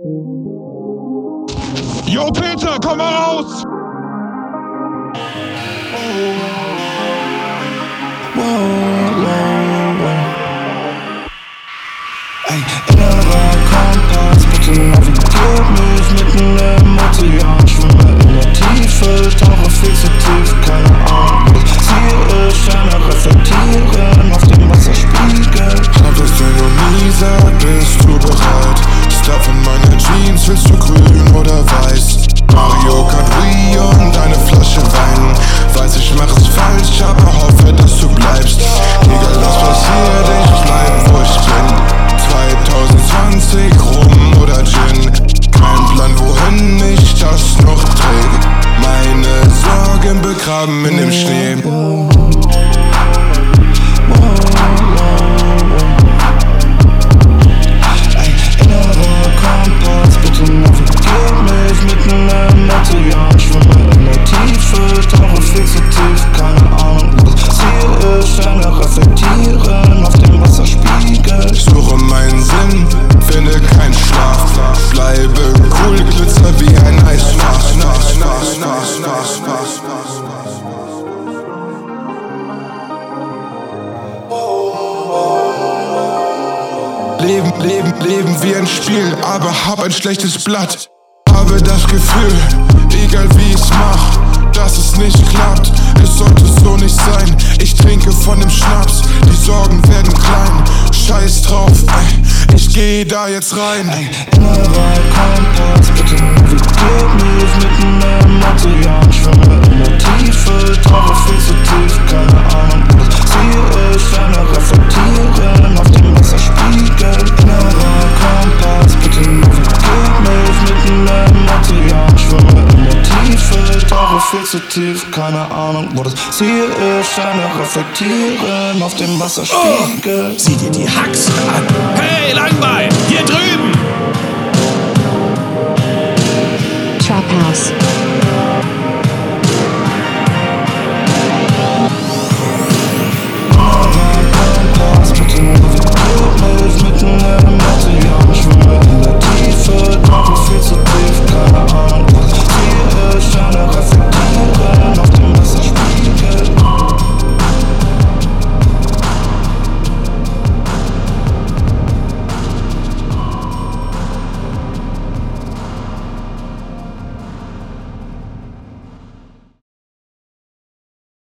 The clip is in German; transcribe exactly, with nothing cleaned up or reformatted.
Jo, Peter, komm mal raus! Wow, wow, wow. Ey, innerer Kompass, bitte navigiert mich mitten im Ozean. Schwimme in der Tiefe, tauche viel zu tief, keine Ahnung, wo das Ziel ist. Sterne reflektieren auf dem Wasserspiegel. Hab es dir noch nie gesagt, bist du bereit? Stuff in meine Jeans, willst du grün oder weiß? Mario Kart Wii und eine Flasche Wein. Weiß, ich mach es falsch, aber hoffe, dass du bleibst. Egal was passiert, ich bleib, wo ich bin. zwanzig zwanzig, Rum oder Gin. Kein Plan, wohin mich das noch trägt. Meine Sorgen begraben in dem Schnee. Ey, innerer Kompass, bitte navigiert mich mitten im Ozean. Schwimme in der Tiefe, tauche viel zu tief, keine Ahnung, wo das Ziel ist. Sterne reflektieren auf dem Wasserspiegel. Ich suche meinen Sinn, finde keinen Schlaf. Bleibe cool, glitzer wie ein Eisfach. Leben, leben, leben wie ein Spiel, aber hab ein schlechtes Blatt. Habe das Gefühl, egal wie ich's mach, dass es nicht klappt. Es sollte so nicht sein, ich trinke von dem Schnaps. Die Sorgen werden klein, scheiß drauf, ey, ich geh da jetzt rein. Ey, innerer Kompass, bitte navigiert mich mitten im Ozean. Schwimme in der Tiefe, tauche viel zu tief, keine Ahnung, wo das Ziel ist. Sterne reflektieren auf dem Wasserspiegel. Innerer Kompass, bitte navigiert mich mitten im Ozean. Schwimme in der Tiefe, tauche viel zu tief, keine Ahnung, wo das Ziel ist. Sterne reflektieren auf dem Wasserspiegel. Oh, sieh dir die Haxen an.